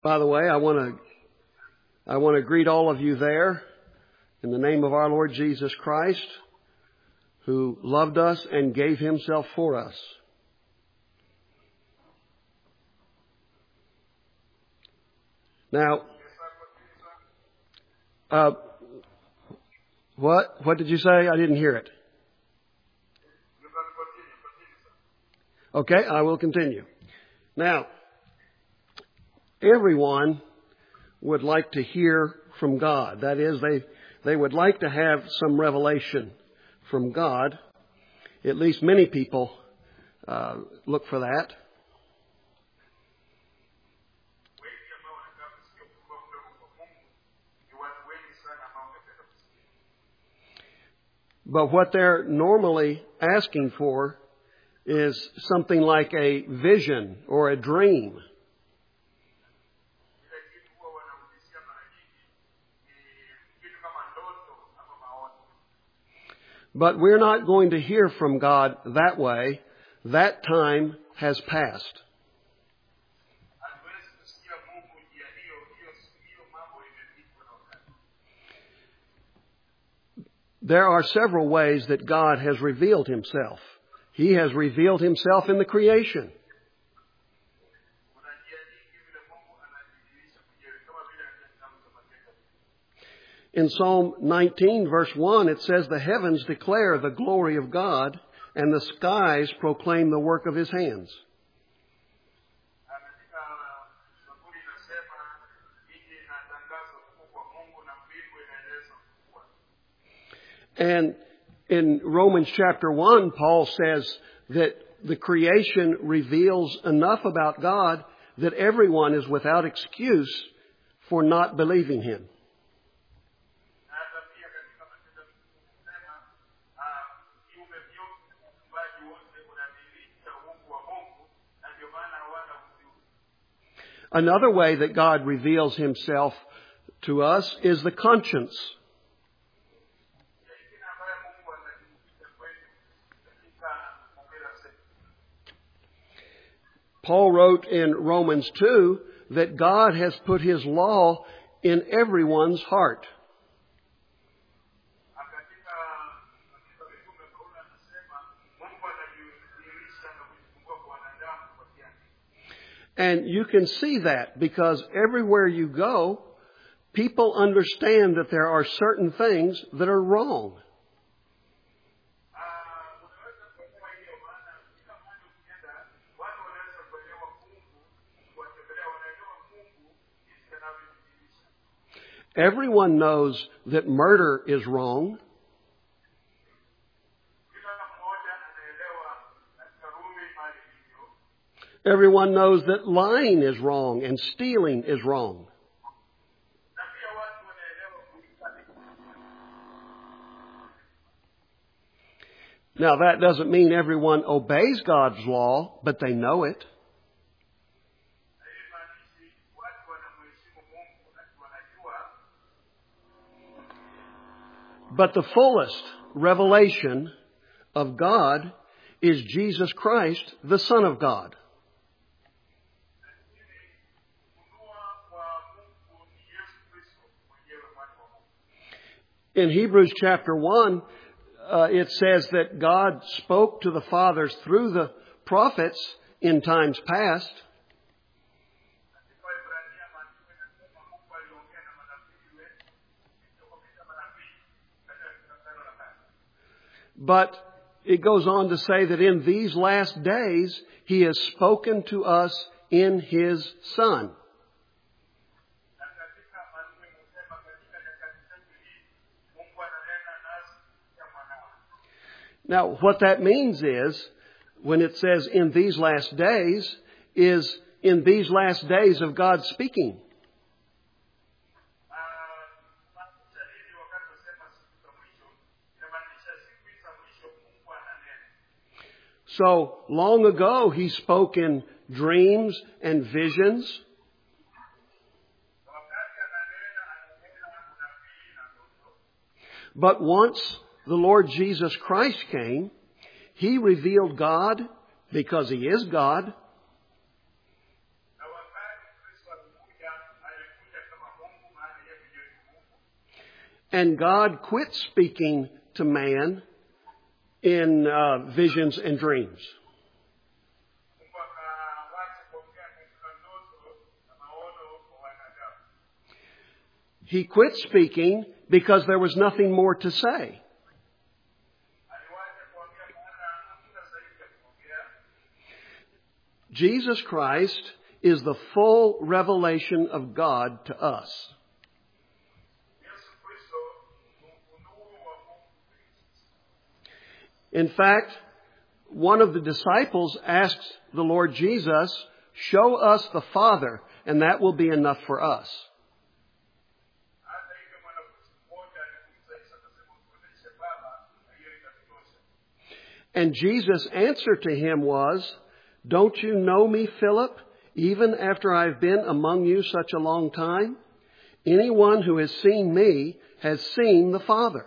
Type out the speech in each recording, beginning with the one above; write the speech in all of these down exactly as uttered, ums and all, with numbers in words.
By the way, I want to I want to greet all of you there in the name of our Lord Jesus Christ, who loved us and gave himself for us. Now, uh, what what did you say? I didn't hear it. Okay, I will continue. Now, everyone would like to hear from God. That is, they they would like to have some revelation from God. At least many people uh, look for that. But what they're normally asking for is something like a vision or a dream. But we're not going to hear from God that way. That time has passed. There are several ways that God has revealed himself. He has revealed himself in the creation. In Psalm nineteen, verse one, it says, "The heavens declare the glory of God, and the skies proclaim the work of his hands." And in Romans chapter one, Paul says that the creation reveals enough about God that everyone is without excuse for not believing him. Another way that God reveals himself to us is the conscience. Paul wrote in Romans two that God has put his law in everyone's heart. And you can see that because everywhere you go, people understand that there are certain things that are wrong. Everyone knows that murder is wrong. Everyone knows that lying is wrong and stealing is wrong. Now, that doesn't mean everyone obeys God's law, but they know it. But the fullest revelation of God is Jesus Christ, the Son of God. In Hebrews chapter one, uh, it says that God spoke to the fathers through the prophets in times past. But it goes on to say that in these last days, he has spoken to us in his Son. Now, what that means is, when it says in these last days, is in these last days of God speaking. So, long ago, he spoke in dreams and visions. But once the Lord Jesus Christ came, he revealed God because he is God. And God quit speaking to man in uh, visions and dreams. He quit speaking because there was nothing more to say. Jesus Christ is the full revelation of God to us. In fact, one of the disciples asks the Lord Jesus, "Show us the Father, and that will be enough for us." And Jesus' answer to him was, "Don't you know me, Philip, even after I've been among you such a long time? Anyone who has seen me has seen the Father."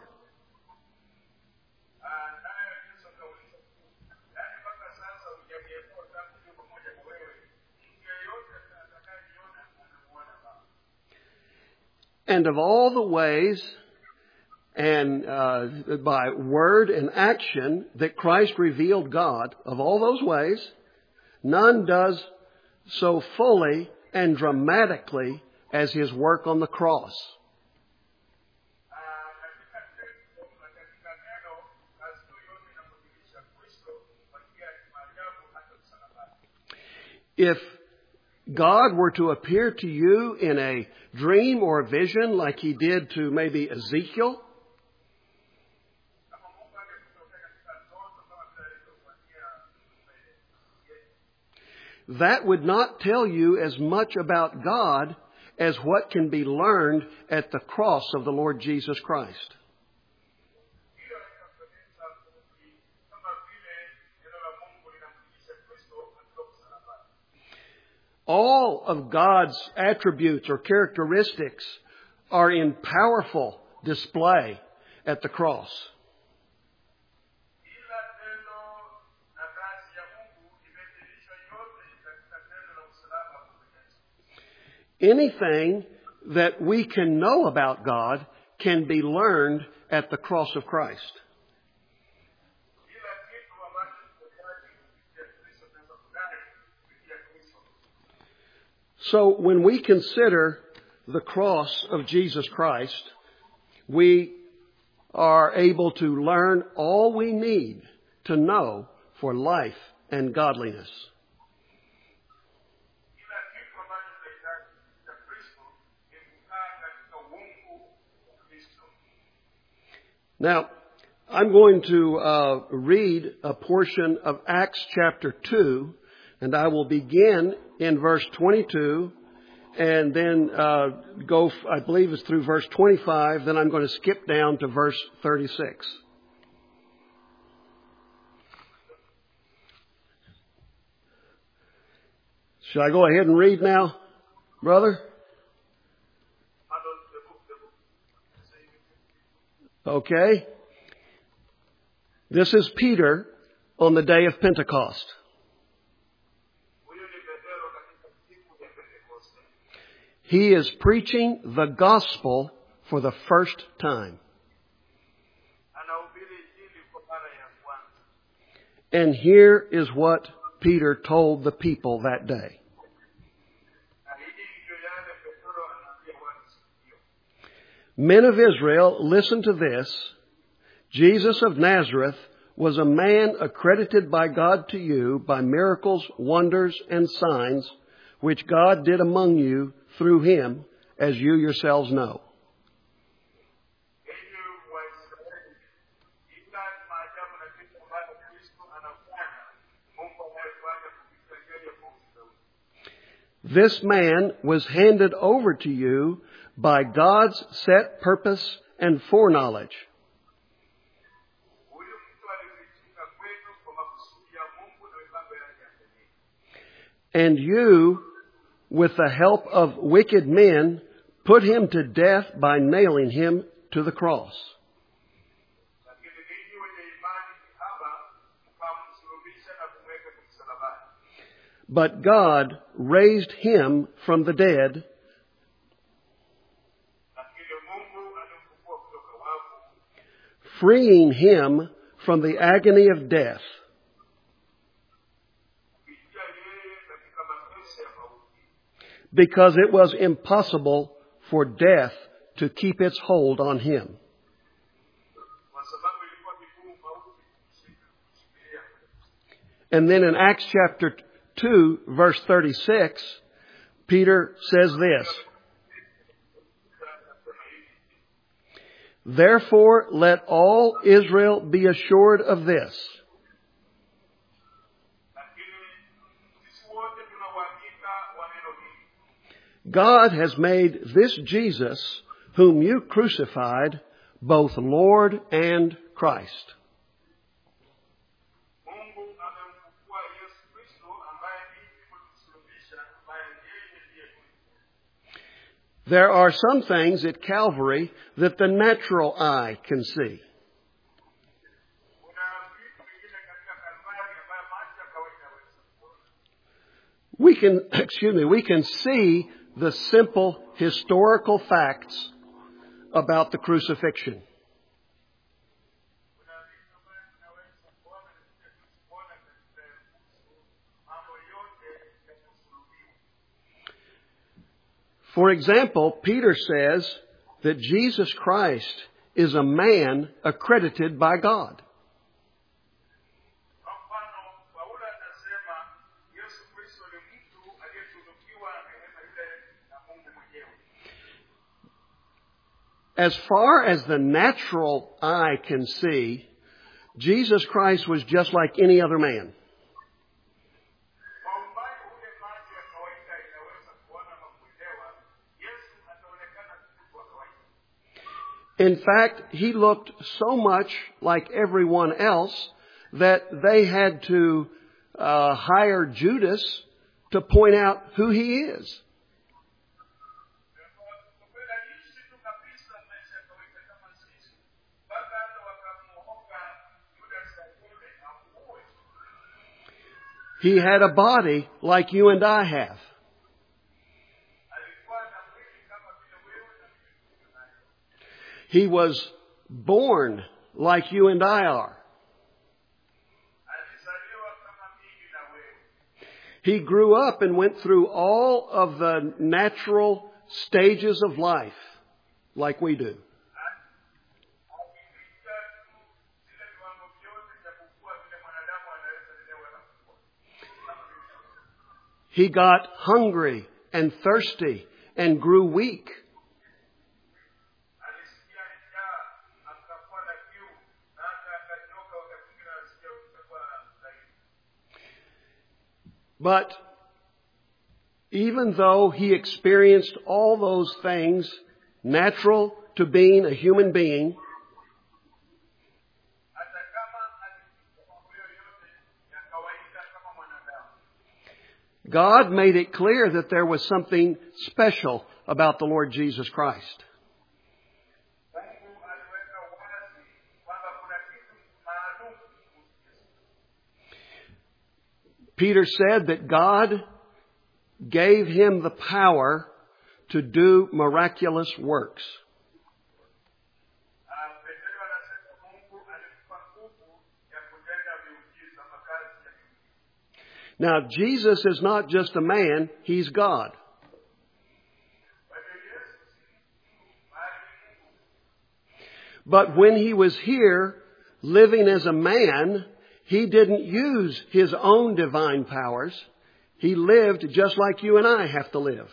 And of all the ways and uh, by word and action that Christ revealed God, of all those ways, none does so fully and dramatically as his work on the cross. If God were to appear to you in a dream or a vision like he did to maybe Ezekiel, that would not tell you as much about God as what can be learned at the cross of the Lord Jesus Christ. All of God's attributes or characteristics are in powerful display at the cross. Anything that we can know about God can be learned at the cross of Christ. So when we consider the cross of Jesus Christ, we are able to learn all we need to know for life and godliness. Now, I'm going to uh, read a portion of Acts chapter two, and I will begin in verse twenty-two and then uh, go, I believe it's through verse twenty-five. Then I'm going to skip down to verse thirty-six. Shall I go ahead and read now, brother? Okay. This is Peter on the day of Pentecost. He is preaching the gospel for the first time. And here is what Peter told the people that day. Men of Israel, listen to this. Jesus of Nazareth was a man accredited by God to you by miracles, wonders, and signs, which God did among you through him, as you yourselves know. This man was handed over to you by God's set purpose and foreknowledge. And you, with the help of wicked men, put him to death by nailing him to the cross. But God raised him from the dead, freeing him from the agony of death. Because it was impossible for death to keep its hold on him. And then in Acts chapter two, verse thirty-six, Peter says this: Therefore, let all Israel be assured of this. God has made this Jesus, whom you crucified, both Lord and Christ. There are some things at Calvary that the natural eye can see. We can, excuse me, we can see the simple historical facts about the crucifixion. For example, Peter says that Jesus Christ is a man accredited by God. As far as the natural eye can see, Jesus Christ was just like any other man. In fact, he looked so much like everyone else that they had to uh, hire Judas to point out who he is. He had a body like you and I have. He was born like you and I are. He grew up and went through all of the natural stages of life like we do. He got hungry and thirsty and grew weak. But even though he experienced all those things natural to being a human being, God made it clear that there was something special about the Lord Jesus Christ. Peter said that God gave him the power to do miraculous works. Now, Jesus is not just a man, he's God. But when he was here, living as a man, he didn't use his own divine powers. He lived just like you and I have to live.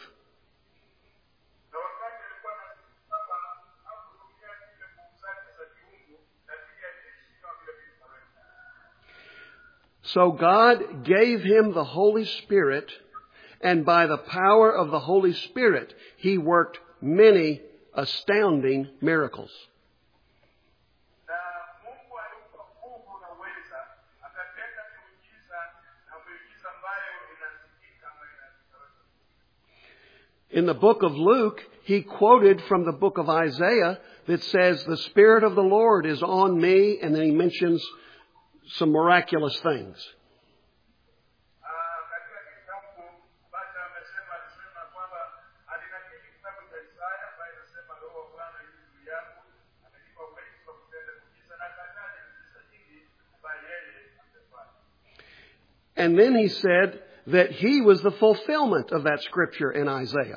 So God gave him the Holy Spirit, and by the power of the Holy Spirit, he worked many astounding miracles. In the book of Luke, he quoted from the book of Isaiah that says, "The Spirit of the Lord is on me," and then he mentions some miraculous things. And then he said that he was the fulfillment of that scripture in Isaiah.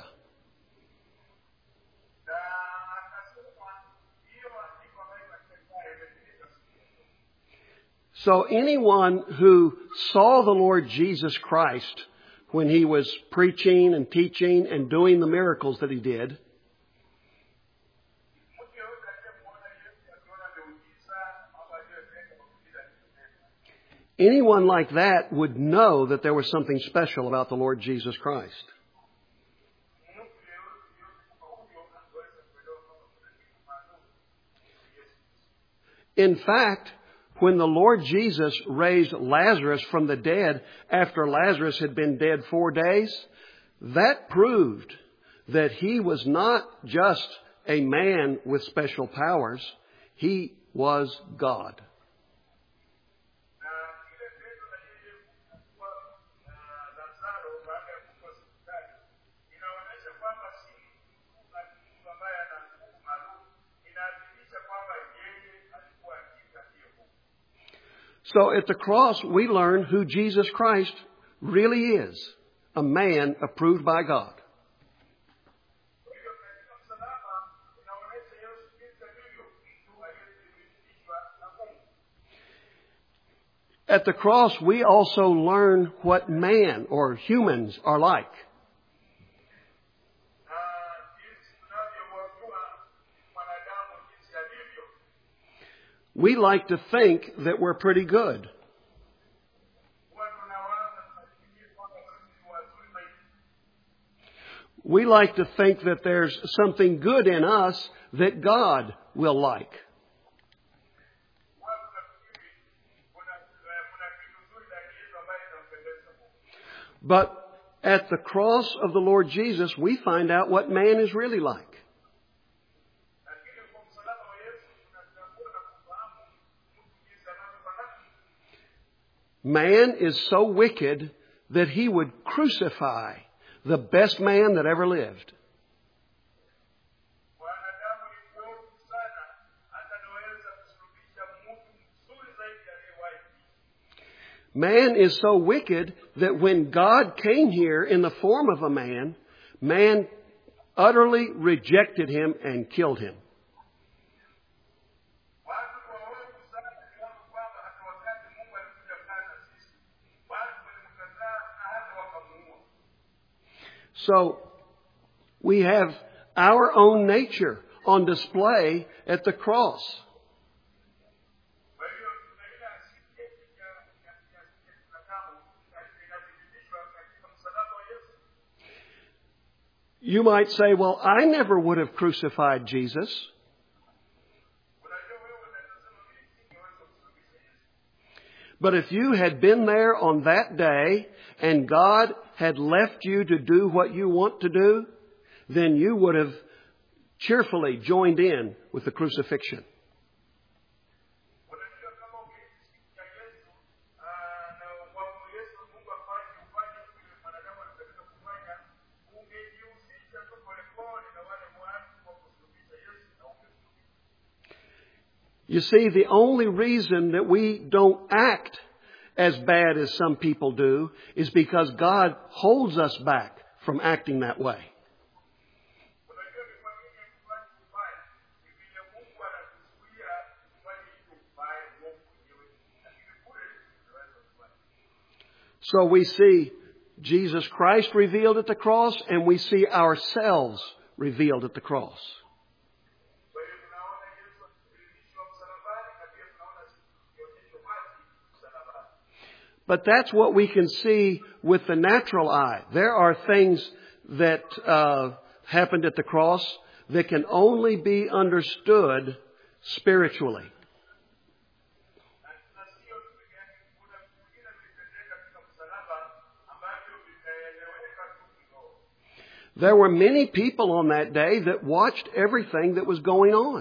So anyone who saw the Lord Jesus Christ when he was preaching and teaching and doing the miracles that he did, anyone like that would know that there was something special about the Lord Jesus Christ. In fact, when the Lord Jesus raised Lazarus from the dead after Lazarus had been dead four days, that proved that he was not just a man with special powers. He was God. So at the cross, we learn who Jesus Christ really is, a man approved by God. At the cross, we also learn what man or humans are like. We like to think that we're pretty good. We like to think that there's something good in us that God will like. But at the cross of the Lord Jesus, we find out what man is really like. Man is so wicked that he would crucify the best man that ever lived. Man is so wicked that when God came here in the form of a man, man utterly rejected him and killed him. So we have our own nature on display at the cross. You might say, well, I never would have crucified Jesus. But if you had been there on that day and God had left you to do what you want to do, then you would have cheerfully joined in with the crucifixion. You see, the only reason that we don't act as bad as some people do is because God holds us back from acting that way. So we see Jesus Christ revealed at the cross, and we see ourselves revealed at the cross. But that's what we can see with the natural eye. There are things that uh, happened at the cross that can only be understood spiritually. There were many people on that day that watched everything that was going on.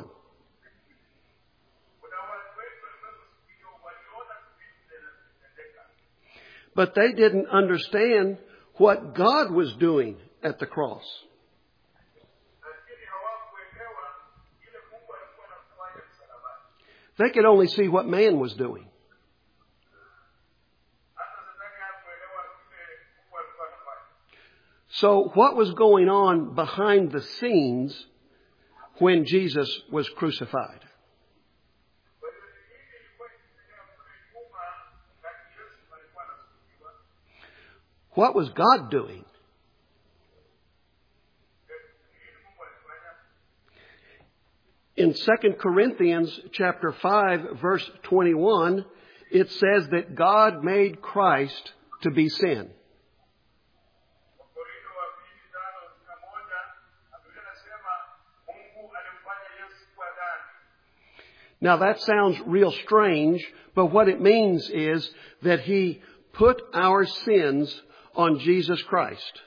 But they didn't understand what God was doing at the cross. They could only see what man was doing. So what was going on behind the scenes when Jesus was crucified? What was God doing? In Second Corinthians chapter five, verse twenty-one, it says that God made Christ to be sin. Now that sounds real strange, but what it means is that He put our sins on Jesus Christ.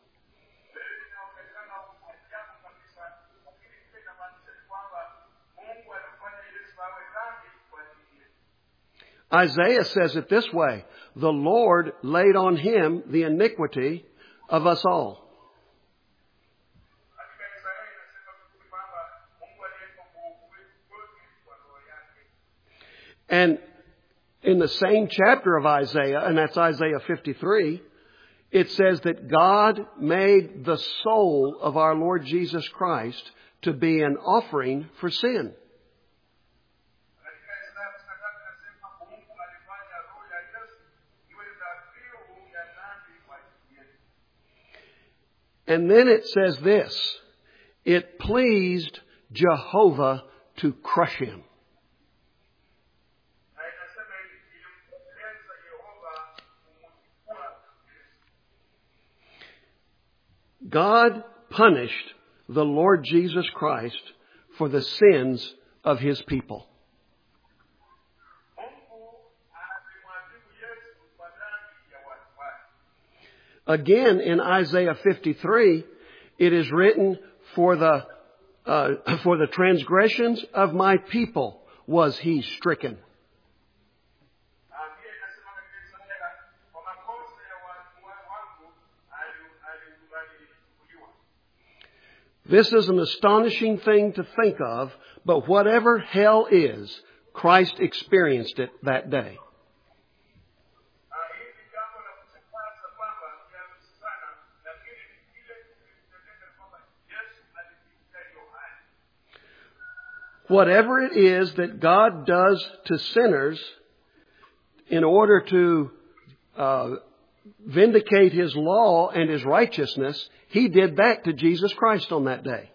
Isaiah says it this way, the Lord laid on Him the iniquity of us all. And in the same chapter of Isaiah, and that's Isaiah fifty-three, it says that God made the soul of our Lord Jesus Christ to be an offering for sin. And then it says this, it pleased Jehovah to crush Him. God punished the Lord Jesus Christ for the sins of His people. Again, in Isaiah fifty-three, it is written, for the, uh, for the transgressions of my people was He stricken. This is an astonishing thing to think of, but whatever hell is, Christ experienced it that day. Whatever it is that God does to sinners in order to uh, vindicate His law and His righteousness, He did that to Jesus Christ on that day.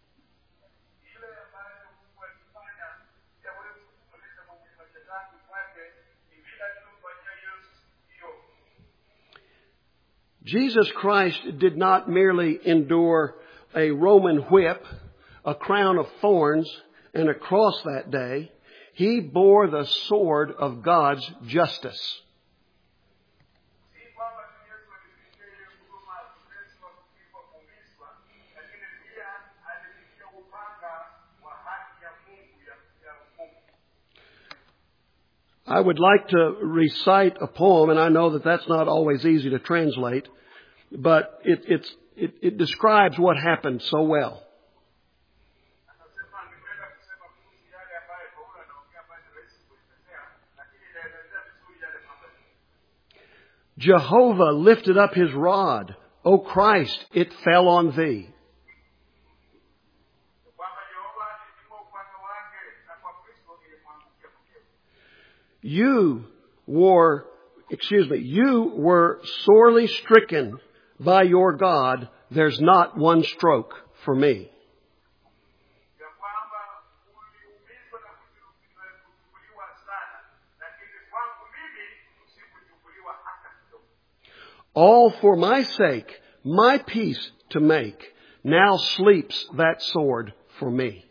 Jesus Christ did not merely endure a Roman whip, a crown of thorns, and a cross that day. He bore the sword of God's justice. I would like to recite a poem, and I know that that's not always easy to translate, but it, it's, it, it describes what happened so well. Jehovah lifted up His rod. O Christ, it fell on Thee. You were, excuse me, you were sorely stricken by your God. There's not one stroke for me. All for my sake, my peace to make. Now sleeps that sword for me.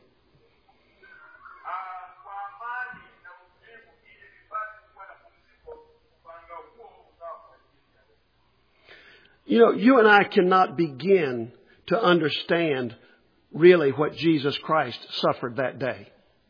You know, you and I cannot begin to understand really what Jesus Christ suffered that day.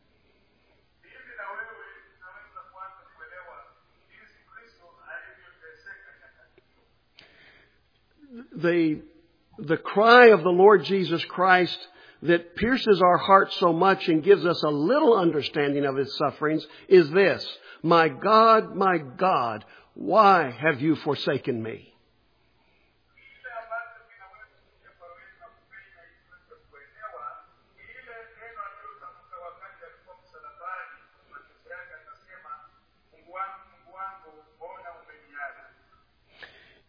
The, the cry of the Lord Jesus Christ that pierces our hearts so much and gives us a little understanding of His sufferings is this: my God, my God, why have you forsaken me?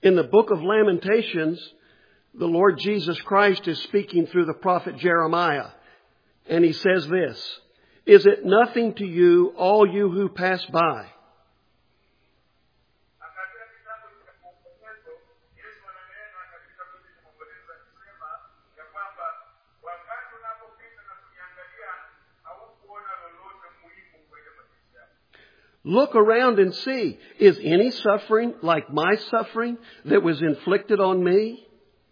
In the book of Lamentations, the Lord Jesus Christ is speaking through the prophet Jeremiah. And he says this, "Is it nothing to you, all you who pass by?" Look around and see, is any suffering like my suffering that was inflicted on me?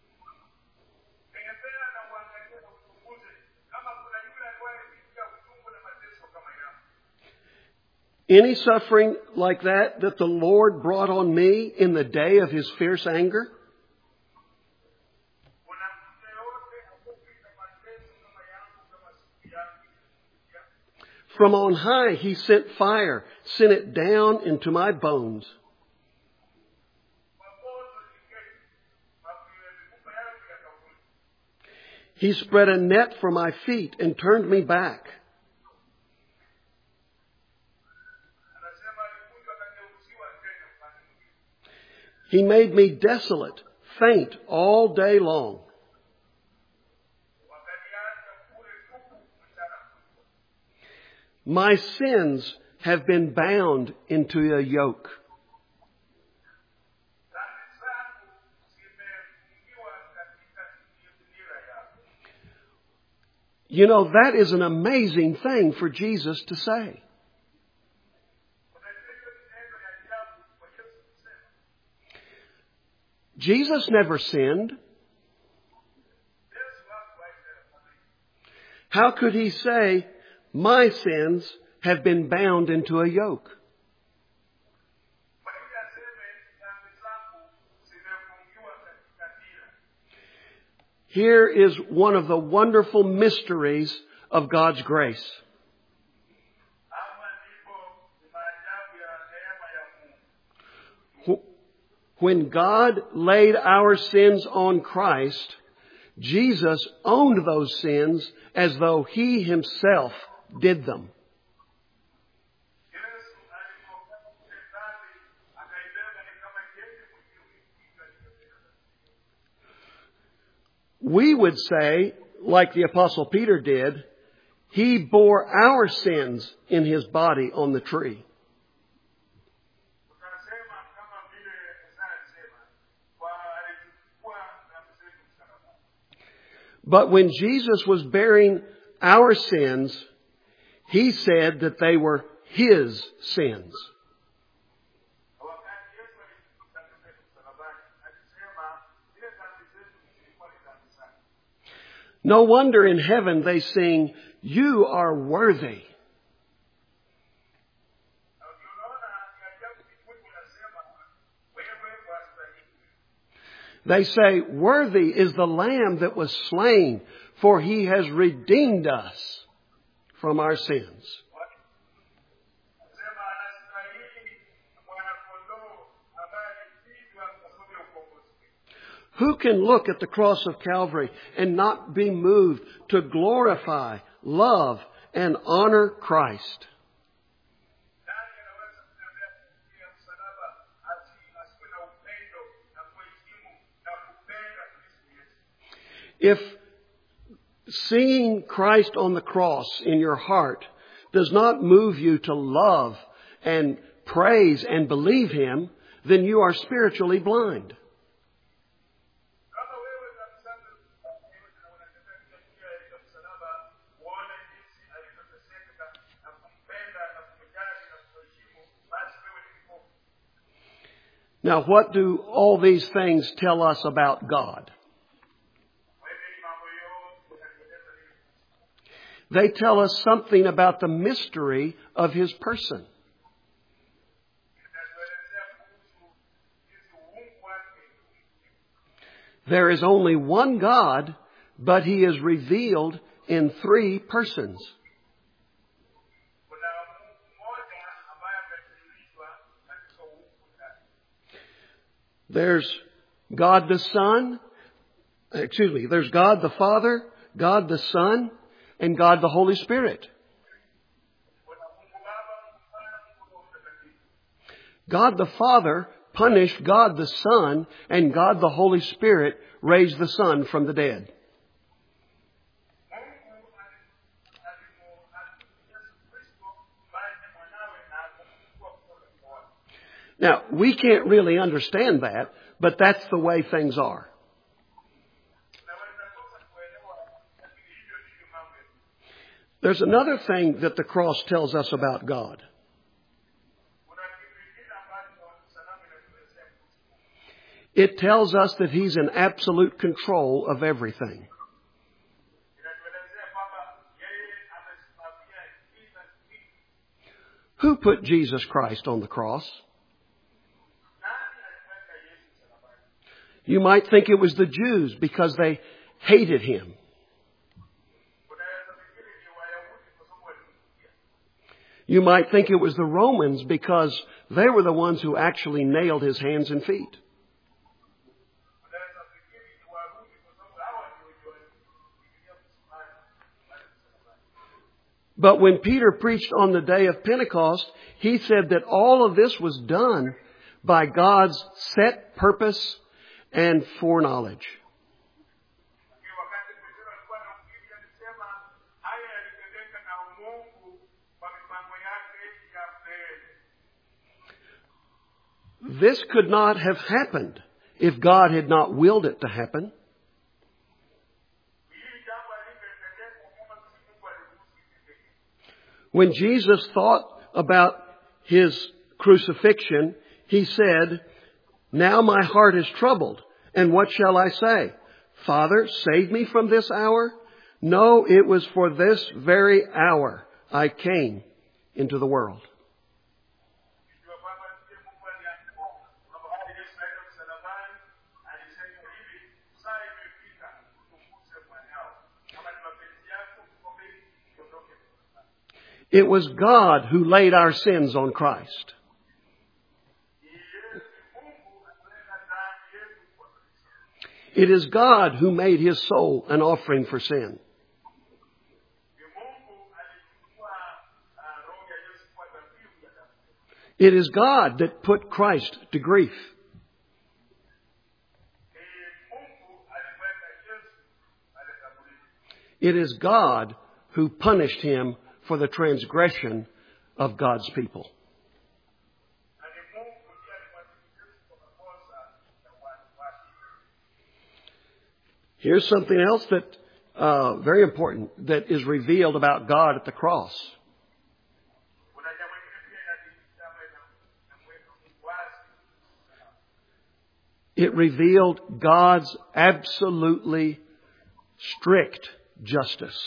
Any suffering like that that the Lord brought on me in the day of His fierce anger? From on high He sent fire, sent it down into my bones. He spread a net for my feet and turned me back. He made me desolate, faint all day long. My sins have been bound into a yoke. You know, that is an amazing thing for Jesus to say. Jesus never sinned. How could He say, "My sins have been bound into a yoke"? Here is one of the wonderful mysteries of God's grace. When God laid our sins on Christ, Jesus owned those sins as though He Himself did them. We would say, like the Apostle Peter did, He bore our sins in His body on the tree. But when Jesus was bearing our sins, He said that they were His sins. No wonder in heaven they sing, "You are worthy." They say, "Worthy is the Lamb that was slain, for He has redeemed us from our sins." Who can look at the cross of Calvary and not be moved to glorify, love, and honor Christ? If seeing Christ on the cross in your heart does not move you to love and praise and believe Him, then you are spiritually blind. Now, what do all these things tell us about God? They tell us something about the mystery of His person. There is only one God, but He is revealed in three persons. There's God the Son, excuse me, there's God the Father, God the Son, and God the Holy Spirit. God the Father punished God the Son, and God the Holy Spirit raised the Son from the dead. Now, we can't really understand that, but that's the way things are. There's another thing that the cross tells us about God. It tells us that He's in absolute control of everything. Who put Jesus Christ on the cross? You might think it was the Jews because they hated Him. You might think it was the Romans because they were the ones who actually nailed His hands and feet. But when Peter preached on the day of Pentecost, he said that all of this was done by God's set purpose and foreknowledge. This could not have happened if God had not willed it to happen. When Jesus thought about His crucifixion, He said, "Now my heart is troubled, and what shall I say? Father, save me from this hour? No, it was for this very hour I came into the world." It was God who laid our sins on Christ. It is God who made His soul an offering for sin. It is God that put Christ to grief. It is God who punished Him for the transgression of God's people. Here's something else that uh, very important that is revealed about God at the cross. It revealed God's absolutely strict justice.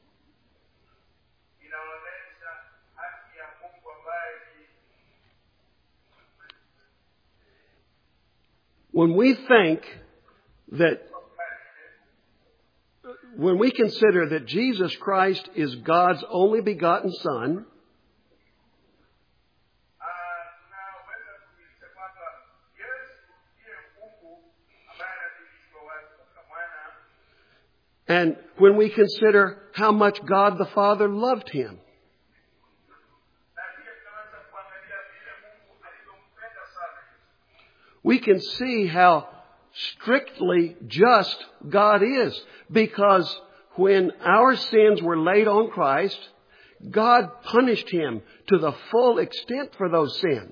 When we think that, when we consider that Jesus Christ is God's only begotten Son, and when we consider how much God the Father loved Him, we can see how strictly just God is. Because when our sins were laid on Christ, God punished Him to the full extent for those sins.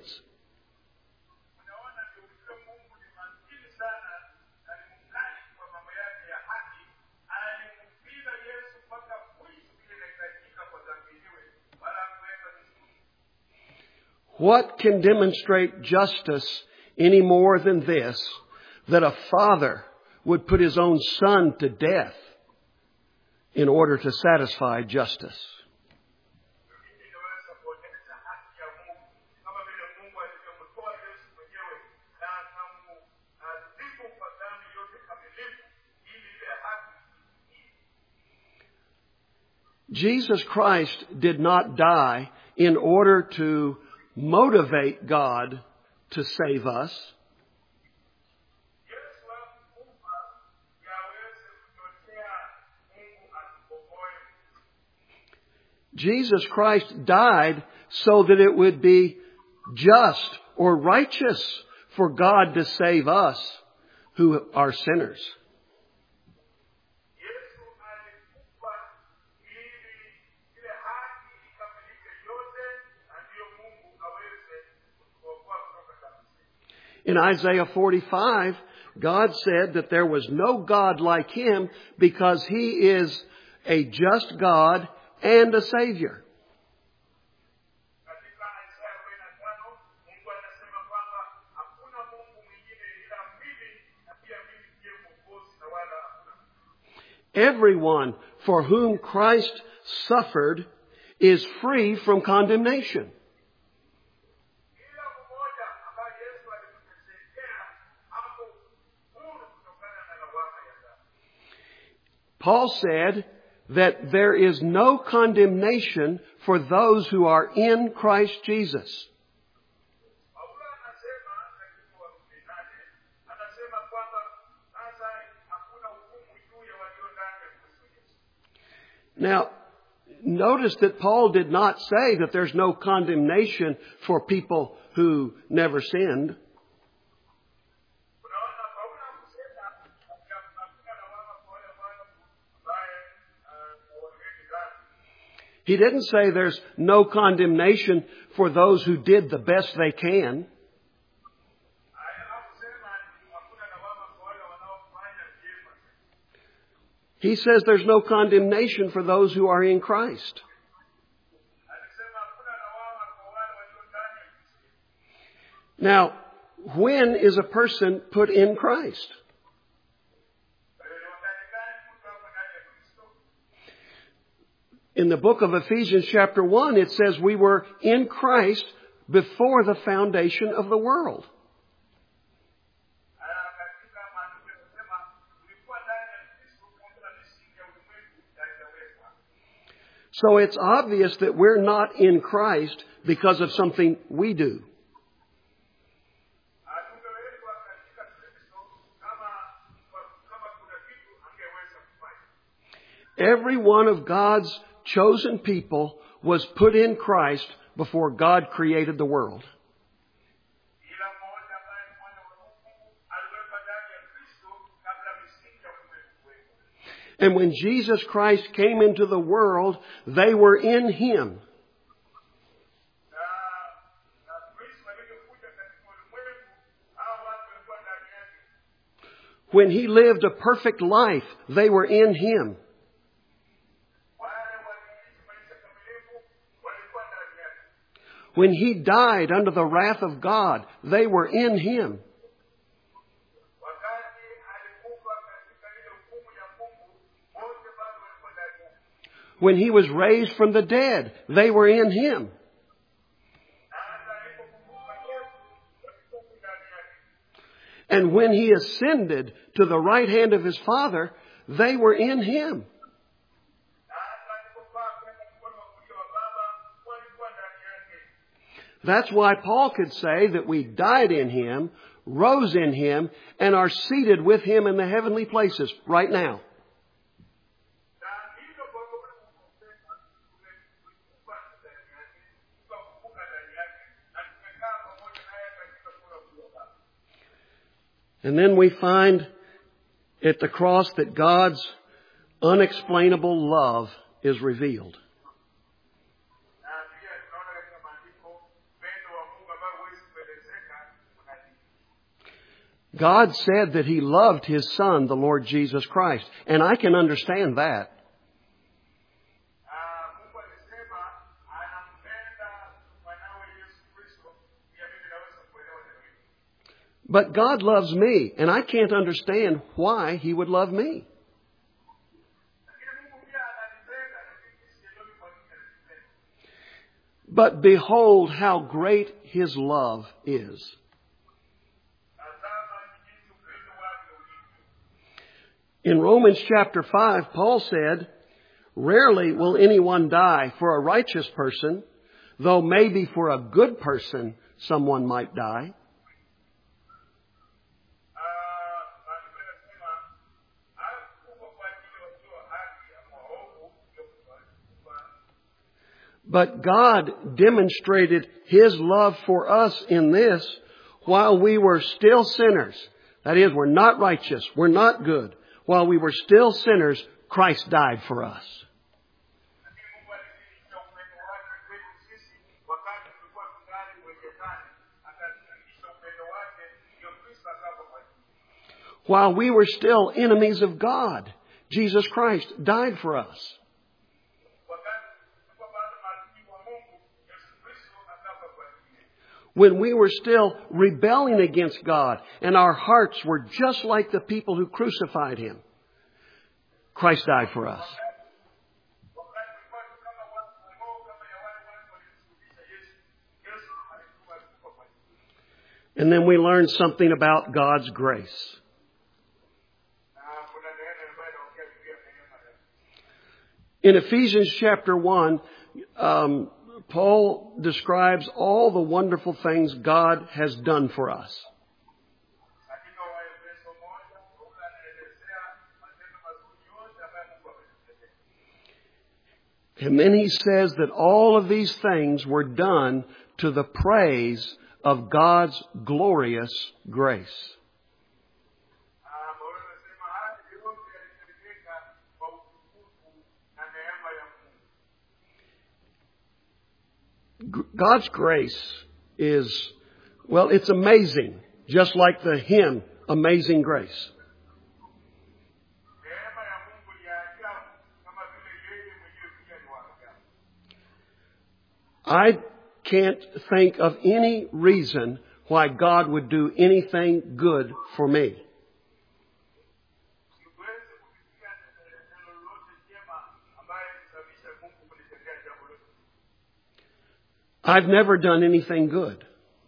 What can demonstrate justice any more than this, that a father would put his own son to death in order to satisfy justice? Jesus Christ did not die in order to motivate God to save us. Jesus Christ died so that it would be just or righteous for God to save us who are sinners. In Isaiah forty-five, God said that there was no God like Him because He is a just God and a Savior. Everyone for whom Christ suffered is free from condemnation. Paul said that there is no condemnation for those who are in Christ Jesus. Now, notice that Paul did not say that there's no condemnation for people who never sinned. He didn't say there's no condemnation for those who did the best they can. He says there's no condemnation for those who are in Christ. Now, when is a person put in Christ? In the book of Ephesians chapter one, it says we were in Christ before the foundation of the world. So it's obvious that we're not in Christ because of something we do. Every one of God's chosen people was put in Christ before God created the world. And when Jesus Christ came into the world, they were in Him. When He lived a perfect life, they were in Him. When He died under the wrath of God, they were in Him. When He was raised from the dead, they were in Him. And when He ascended to the right hand of His Father, they were in Him. That's why Paul could say that we died in Him, rose in Him, and are seated with Him in the heavenly places right now. And then we find at the cross that God's unexplainable love is revealed. God said that He loved His Son, the Lord Jesus Christ. And I can understand that. But God loves me, and I can't understand why He would love me. But behold how great His love is. In Romans chapter five, Paul said, "Rarely will anyone die for a righteous person, though maybe for a good person someone might die." But God demonstrated His love for us in this: while we were still sinners, that is, we're not righteous, we're not good, while we were still sinners, Christ died for us. While we were still enemies of God, Jesus Christ died for us. When we were still rebelling against God and our hearts were just like the people who crucified Him, Christ died for us. And then we learned something about God's grace. In Ephesians chapter one, um, Paul describes all the wonderful things God has done for us. And then he says that all of these things were done to the praise of God's glorious grace. God's grace is, well, it's amazing, just like the hymn, Amazing Grace. I can't think of any reason why God would do anything good for me. I've never done anything good.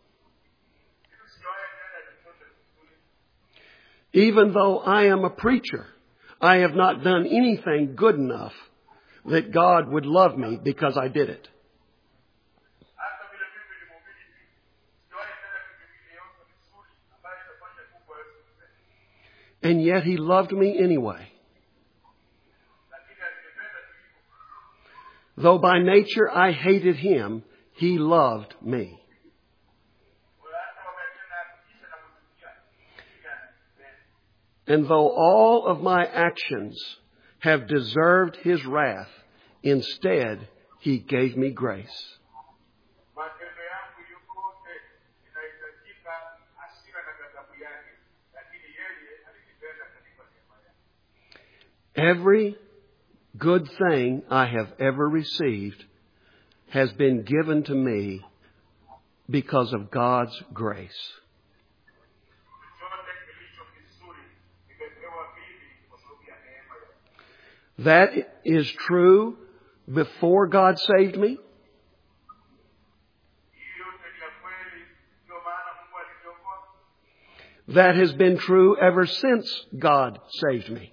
Even though I am a preacher, I have not done anything good enough that God would love me because I did it. And yet He loved me anyway. Though by nature I hated Him, He loved me. And though all of my actions have deserved His wrath, instead He gave me grace. Every good thing I have ever received has been given to me because of God's grace. That is true before God saved me. That has been true ever since God saved me.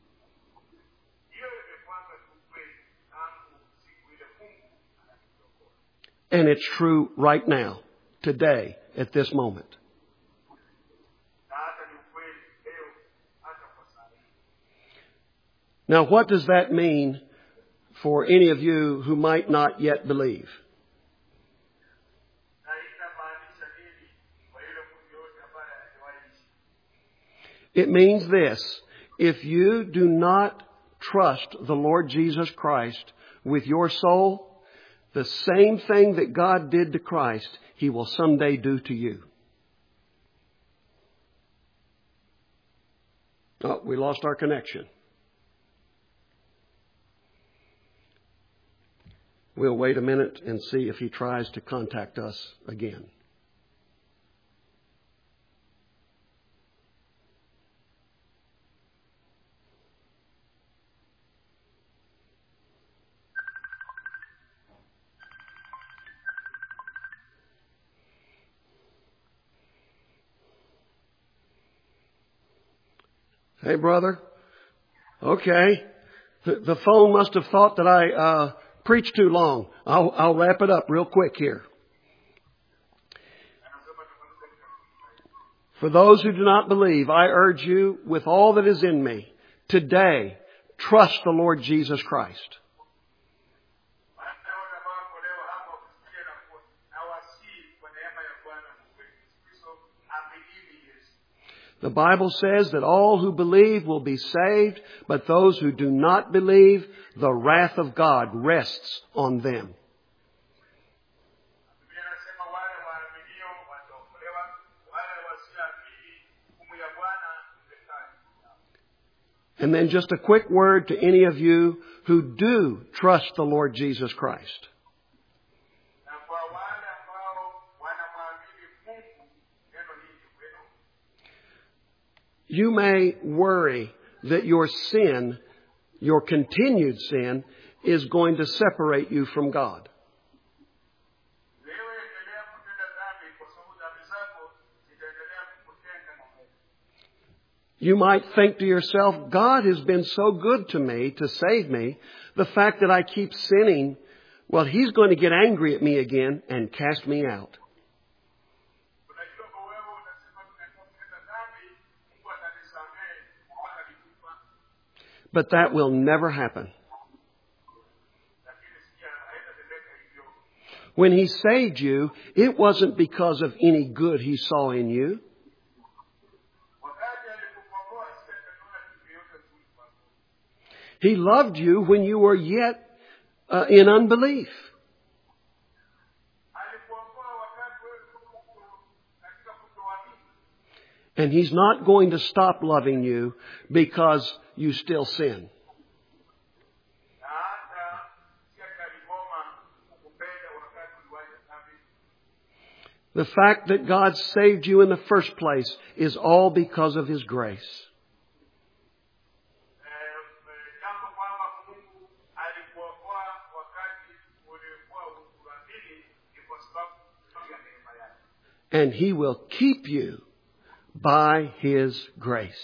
And it's true right now, today, at this moment. Now, what does that mean for any of you who might not yet believe? It means this: if you do not trust the Lord Jesus Christ with your soul, the same thing that God did to Christ, He will someday do to you. Oh, we lost our connection. We'll wait a minute and see if he tries to contact us again. Hey, brother. Okay. The, the phone must have thought that I uh, preached too long. I'll, I'll wrap it up real quick here. For those who do not believe, I urge you with all that is in me, today, trust the Lord Jesus Christ. The Bible says that all who believe will be saved, but those who do not believe, the wrath of God rests on them. And then just a quick word to any of you who do trust the Lord Jesus Christ. You may worry that your sin, your continued sin, is going to separate you from God. You might think to yourself, God has been so good to me to save me. The fact that I keep sinning, well, He's going to get angry at me again and cast me out. But that will never happen. When He saved you, it wasn't because of any good He saw in you. He loved you when you were yet uh, in unbelief. And He's not going to stop loving you because you still sin. The fact that God saved you in the first place is all because of His grace. And He will keep you by His grace.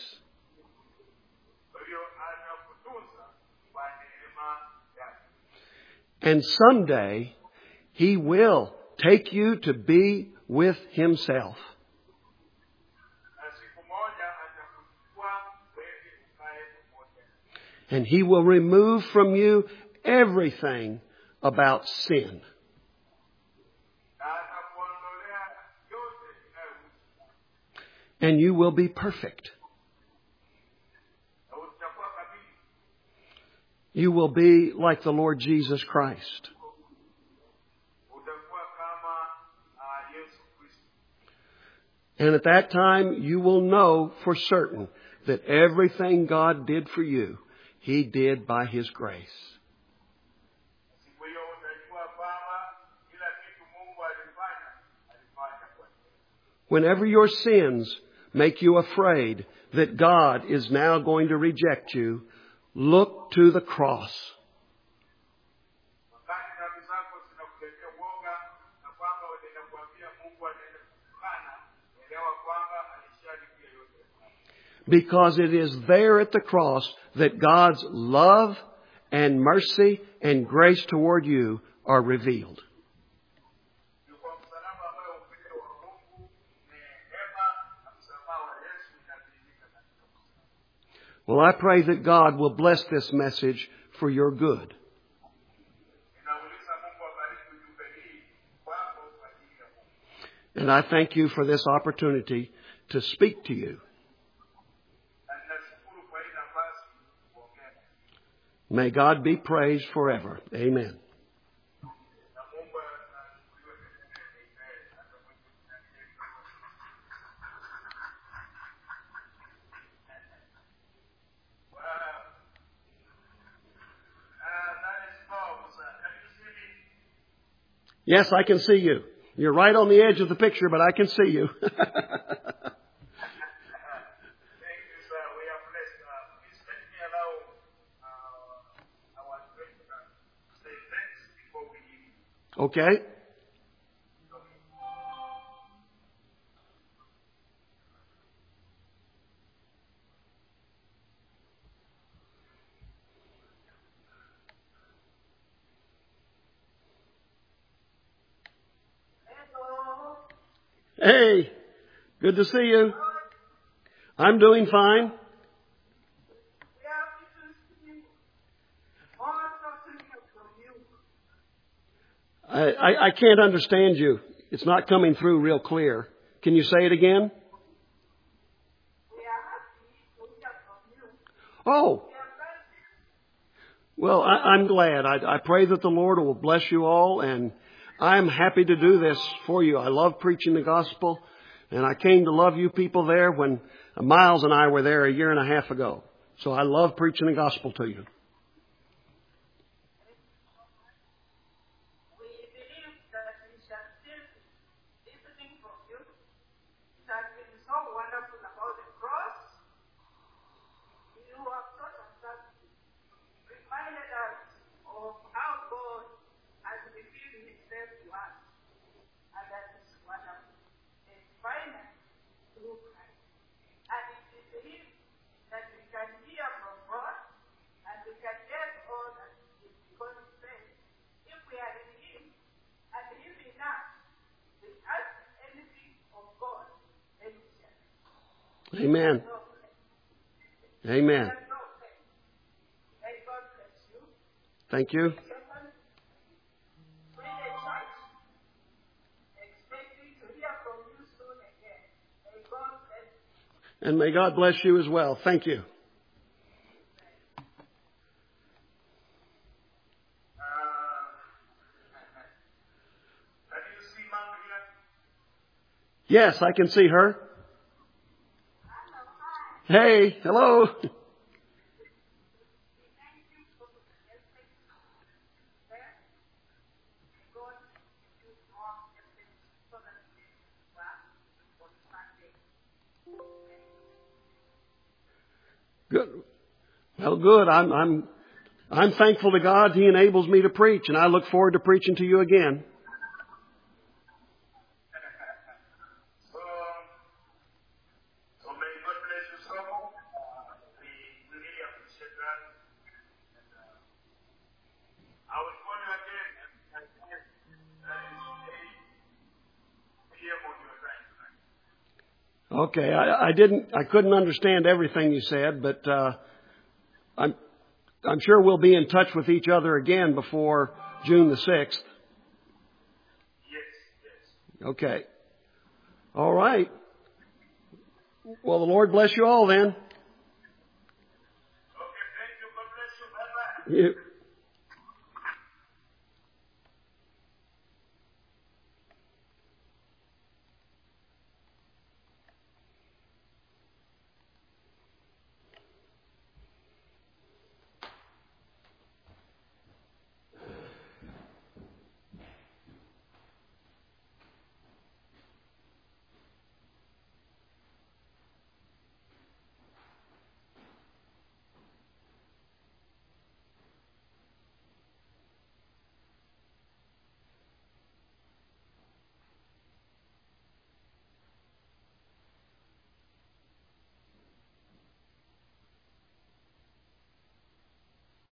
And someday He will take you to be with Himself. And He will remove from you everything about sin. And you will be perfect. You will be like the Lord Jesus Christ. And at that time, you will know for certain that everything God did for you, He did by His grace. Whenever your sins make you afraid that God is now going to reject you, look to the cross. Because it is there at the cross that God's love and mercy and grace toward you are revealed. Well, I pray that God will bless this message for your good. And I thank you for this opportunity to speak to you. May God be praised forever. Amen. Yes, I can see you. You're right on the edge of the picture, but I can see you. Okay. Hey, good to see you. I'm doing fine. I, I, I can't understand you. It's not coming through real clear. Can you say it again? Oh. Well, I, I'm glad. I, I pray that the Lord will bless you all, and I'm happy to do this for you. I love preaching the gospel, and I came to love you people there when Miles and I were there a year and a half ago. So I love preaching the gospel to you. Amen. Amen. Thank you. And may God bless you as well. Thank you. Yes, I can see her. Hey, hello. Good. Well, good. I'm, I'm, I'm thankful to God He enables me to preach, and I look forward to preaching to you again. Okay, I, I didn't, I couldn't understand everything you said, but uh, I'm, I'm sure we'll be in touch with each other again before June the sixth. Yes, yes. Okay. All right. Well, the Lord bless you all then. Okay, thank you. God bless you. Bye-bye. You.